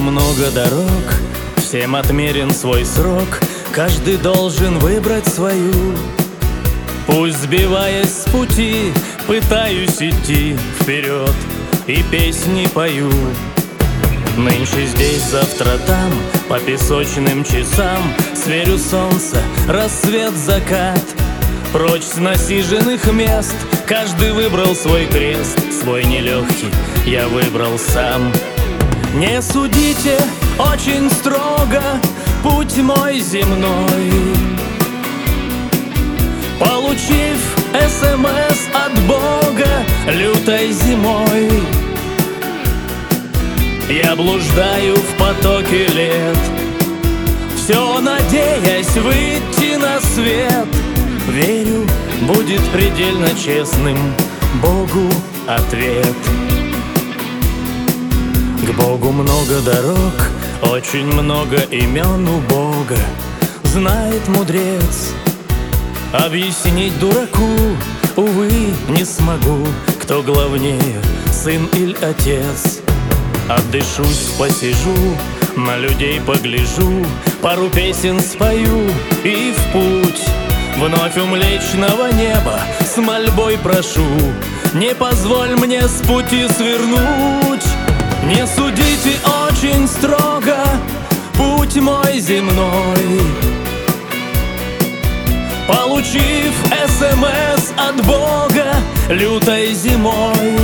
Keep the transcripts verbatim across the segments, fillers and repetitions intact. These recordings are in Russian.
много дорог, всем отмерен свой срок, каждый должен выбрать свою. Пусть, сбиваясь с пути, пытаюсь идти вперед и песни пою. Нынче здесь, завтра там, по песочным часам сверю солнце, рассвет, закат. Прочь с насиженных мест, каждый выбрал свой крест, свой нелегкий я выбрал сам. Не судите очень строго путь мой земной. Получив эс эм эс от Бога лютой зимой, я блуждаю в потоке лет, все надеясь выйти на свет. Верю, будет предельно честным Богу ответ. К Богу много дорог, очень много имен у Бога. Знает мудрец, объяснить дураку, увы, не смогу, кто главнее, сын или отец. Отдышусь, посижу, на людей погляжу, пару песен спою и в путь. Вновь у млечного неба с мольбой прошу, не позволь мне с пути свернуть. Не судите очень строго путь мой земной. Получив эс эм эс от Бога лютой зимой,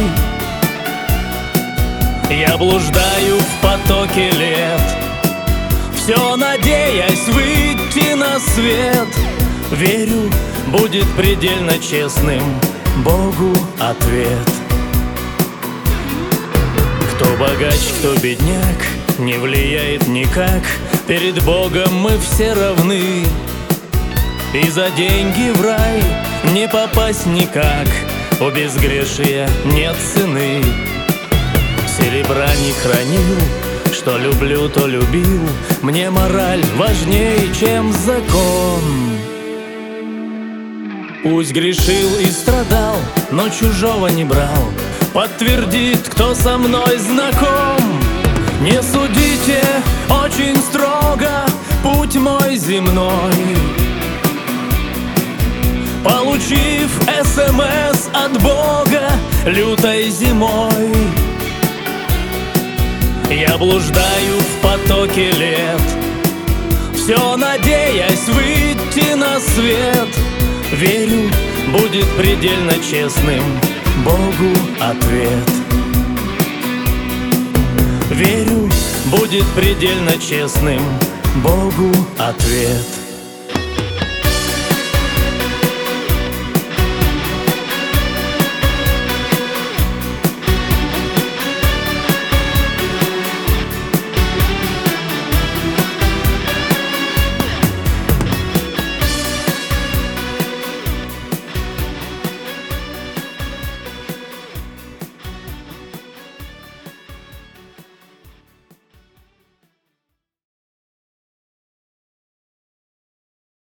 я блуждаю в потоке лет, все надеясь выйти на свет. Верю, будет предельно честным Богу ответ. Кто богач, кто бедняк, не влияет никак. Перед Богом мы все равны, и за деньги в рай не попасть никак. У безгрешия нет цены. Серебра не хранил, что люблю, то любил. Мне мораль важнее, чем закон. Пусть грешил и страдал, но чужого не брал. Подтвердит, кто со мной знаком. Не судите очень строго путь мой земной. Получив эс эм эс от Бога лютой зимой, я блуждаю в потоке лет, все надеясь выйти на свет. Верю, будет предельно честным Богу ответ. Верю, будет предельно честным Богу ответ.